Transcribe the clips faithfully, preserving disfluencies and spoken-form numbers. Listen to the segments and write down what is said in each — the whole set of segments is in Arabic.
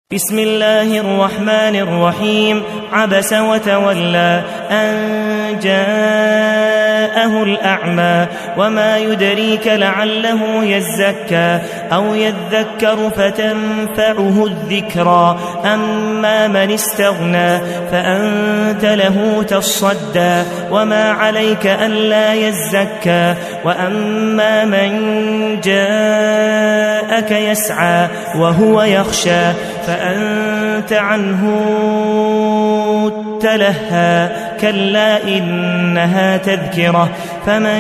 بسم الله الرحمن الرحيم. عبس وتولى أن جاءه الأعمى وما يدريك لعله يزكى أو يذكر فتنفعه الذكرى أما من استغنى فأنت له تصدى وما عليك ألا يزكى وأما من جاءك يسعى وهو يخشى فأنت عنه تلهى كلا إنها تذكرة فمن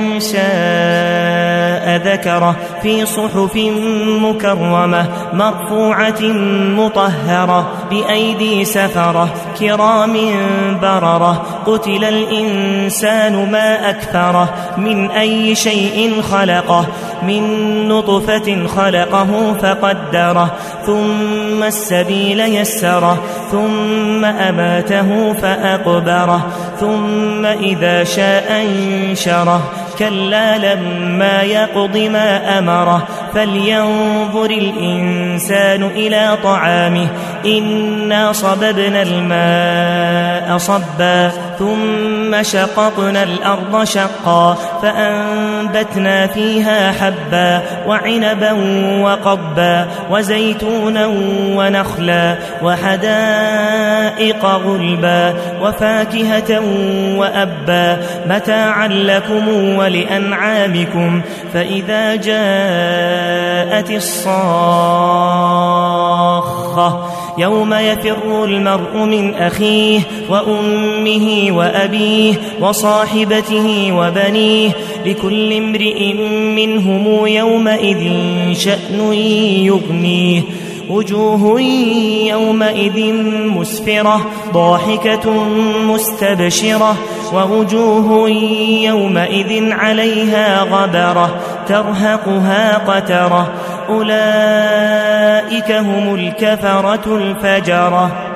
شاء ذكره في صحف مكرمة مرفوعة مطهرة بأيدي سفرة كرام بررة قتل الإنسان ما أكثره من أي شيء خلقه من نطفة خلقه فقدره ثم السبيل يسره ثم أماته فأقبره ثم إذا شاء انشره كلا لما يقض ما أمره فلينظر الإنسان إلى طعامه إنا صببنا الماء صبا ثم شققنا الأرض شقا فأنبتنا فيها حبا وعنبا وقبا وزيتونا ونخلا وحدائق غلبا وفاكهة وأبا متاعا لكم ولأنعامكم فإذا جاءت الصاخة يوم يفر المرء من أخيه وأمه وأبيه وصاحبته وبنيه لكل امرئ منهم يومئذ شأن يغنيه وجوه يومئذ مسفرة ضاحكة مستبشرة ووجوه يومئذ عليها غبرة ترهقها قترة أولئك هم الكفرة الفجرة.